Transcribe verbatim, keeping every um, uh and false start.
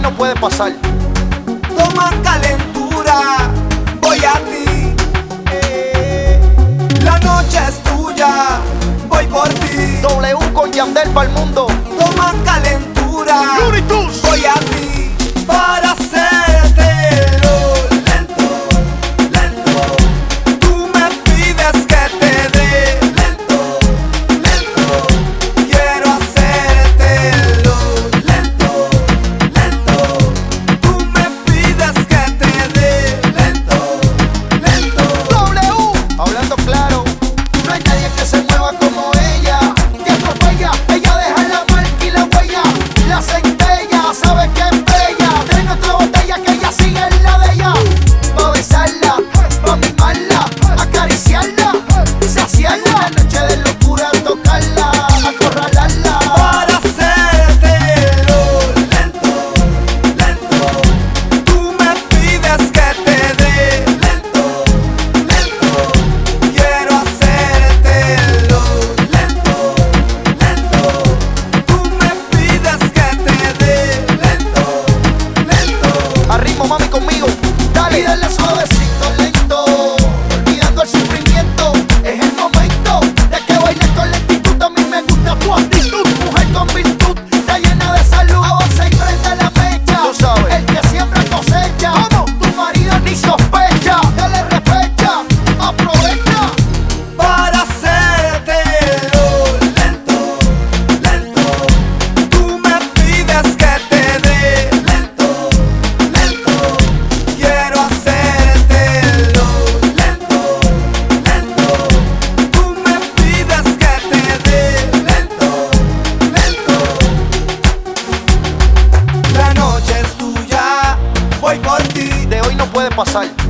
no puede pasar. Toma calentura, voy a ti. eh, La noche es tuya, voy por ti. W con Yandel para el mundo. Toma calentura, Unitus. voy a ti para hacértelo lento, lento. Tú me pides que te dé lento, lento. Quiero hacértelo lento, lento. Tú me pides que te dé lento, lento. W, hablando claro, no hay nadie que se mueva como ella, que atropella, ella deja la marca y la huella, la centella, sabe que es bella, trae otra botella que ella sigue en la de ella, pa' besarla, pa' mimarla, acariciarla, saciarla, una noche de locura, tocarla, acorralarla, Para hacértelo lento, lento. Tú me pides que te dé lento, lento. Quiero hacértelo lento, lento. Tú me pides que te dé lento, lento. a ritmo mami conmigo, dale, y dale suavecito, lento, olvidando el sufrimiento, es el momento de que bailes con lentitud, a mí me gusta tu actitud, mujer con virtud, está llena de salud, avanza y prende la mecha, tú sabes, el que siembra cosecha, ¿cómo? Tu marido ni sospecha, dale respecha, aprovecha, Para hacértelo lento, lento. Tú me pides que te dé lento, lento. Quiero hacértelo lento, lento. Tú me pides que te dé lento, lento. La noche es tuya, voy por ti. de hoy no puede pasar.